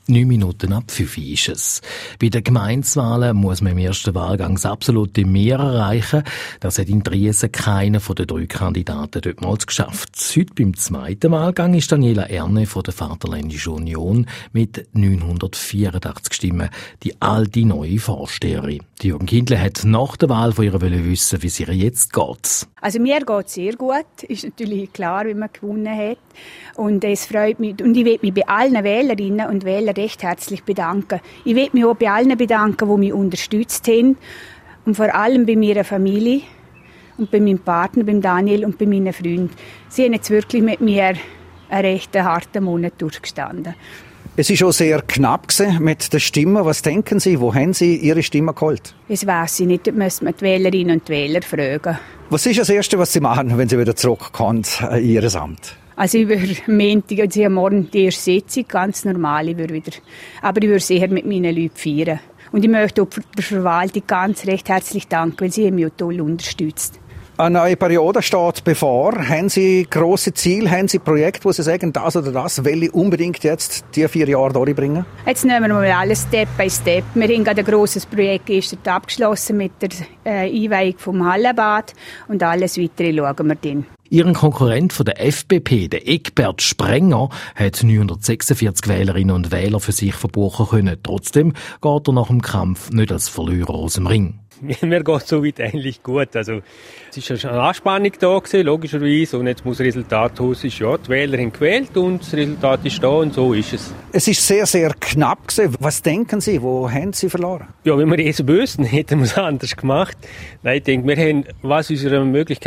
9 Minuten ab 5 ist es. Bei den Gemeindewahl muss man im ersten Wahlgang das absolute Mehr erreichen. Das hat in Triesen keiner von den 3 Kandidaten dortmals geschafft. Heute beim zweiten Wahlgang ist Daniela Erne von der Vaterländischen Union mit 984 Stimmen die alte neue Vorsteherin. Die Jürgen Kindle hat nach der Wahl von ihr wissen, wie es ihr jetzt geht. Also mir geht es sehr gut. Ist natürlich klar, wie man gewonnen hat. Und es freut mich. Und ich will mich bei allen Wählerinnen und Wählern recht herzlich bedanken. Ich will mich auch bei allen bedanken, die mich unterstützt haben. Und vor allem bei meiner Familie und bei meinem Partner, beim Daniel und bei meinen Freunden. Sie haben jetzt wirklich mit mir einen recht harten Monat durchgestanden. Es war schon sehr knapp mit den Stimmen. Was denken Sie, wo haben Sie Ihre Stimme geholt? Das weiss ich nicht, da müssen wir die Wählerinnen und Wähler fragen. Was ist das Erste, was Sie machen, wenn Sie wieder zurückkommen in Ihr Amt? Also ich würde Montag und Sie haben morgen die erste Sitzung, ganz normal. Aber ich würde sicher mit meinen Leuten feiern. Und ich möchte auch der Verwaltung ganz recht herzlich danken, weil sie mich auch toll unterstützt. Eine neue Periode steht bevor. Haben Sie grosse Ziele, haben Sie Projekte, wo Sie sagen, das oder das will ich unbedingt jetzt die 4 Jahre durchbringen? Jetzt nehmen wir mal alles Step by Step. Wir haben gerade ein grosses Projekt gestern abgeschlossen mit der Einweihung vom Hallenbad und alles Weitere schauen wir dann. Ihren Konkurrent von der FDP, der Egbert Sprenger, hat 946 Wählerinnen und Wähler für sich verbuchen können. Trotzdem geht er nach dem Kampf nicht als Verlierer aus dem Ring. Mir geht es soweit eigentlich gut. Also, es ist eine Anspannung da gewesen, logischerweise. Und jetzt muss das Resultat raus. Die Wähler haben gewählt und das Resultat ist da und so ist es. Es ist sehr, sehr knapp gewesen. Was denken Sie, wo haben Sie verloren? Ja, wenn wir es bösen hätten wir es anders gemacht. Nein, ich denke, wir haben, was wir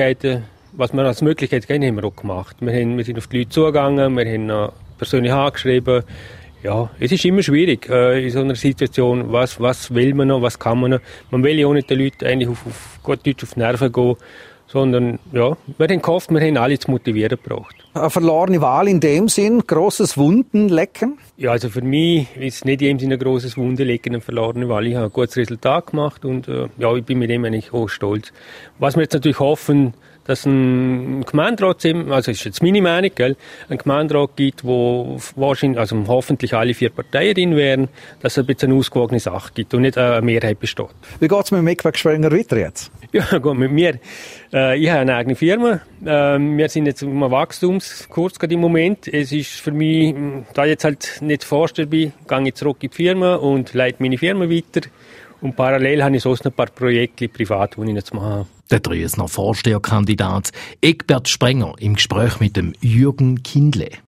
als Möglichkeit kennen, haben wir auch gemacht. Wir sind auf die Leute zugegangen, wir haben noch persönlich angeschrieben. Ja, es ist immer schwierig in so einer Situation, was will man noch, was kann man noch. Man will ja auch nicht den Leuten eigentlich auf Gott Deutsch auf die Nerven gehen, sondern ja, wir haben gehofft, wir haben alle zu motivieren gebraucht. Eine verlorene Wahl in dem Sinn, grosses Wundenlecken? Ja, also für mich ist es nicht in dem Sinne ein grosses Wundenlecken, eine verlorene Wahl. Ich habe ein gutes Resultat gemacht und ja, ich bin mit dem eigentlich auch stolz. Was wir jetzt natürlich hoffen, dass ein Gemeinderat, also ist jetzt meine Meinung, gell, ein Gemeinderat gibt, wo wahrscheinlich, also hoffentlich alle 4 Parteien drin wären, dass es ein bisschen eine ausgewogene Sache gibt und nicht eine Mehrheit besteht. Wie geht es mit dem Egbert Sprenger weiter jetzt? Ja, gut, mit mir. Ich habe eine eigene Firma. Wir sind jetzt um einen Wachstumskurs gerade im Moment. Es ist für mich, da ich jetzt halt nicht Vorsteher bin, gehe ich zurück in die Firma und leite meine Firma weiter. Und parallel habe ich sonst noch ein paar Projekte privat, die ich jetzt mache. Der Triesner Vorsteherkandidat Egbert Sprenger im Gespräch mit dem Jürgen Kindle.